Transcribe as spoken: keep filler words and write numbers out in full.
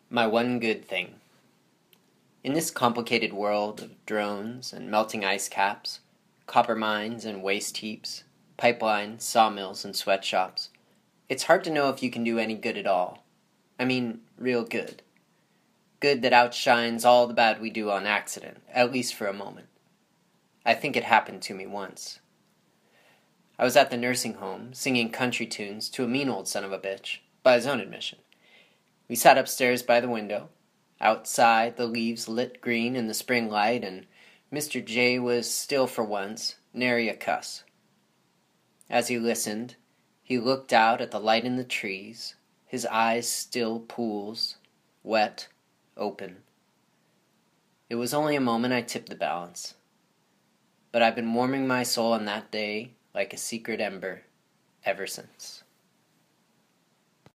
My one good thing. In this complicated world of drones and melting ice caps, copper mines and waste heaps, pipelines, sawmills, and sweatshops, it's hard to know if you can do any good at all. I mean, real good. Good that outshines all the bad we do on accident, at least for a moment. I think it happened to me once. I was at the nursing home, singing country tunes to a mean old son of a bitch, by his own admission. We sat upstairs by the window. Outside, the leaves lit green in the spring light, and Mister J was still for once, nary a cuss. As he listened, he looked out at the light in the trees, his eyes still pools, wet, open. It was only a moment I tipped the balance. But I've been warming my soul on that day like a secret ember ever since.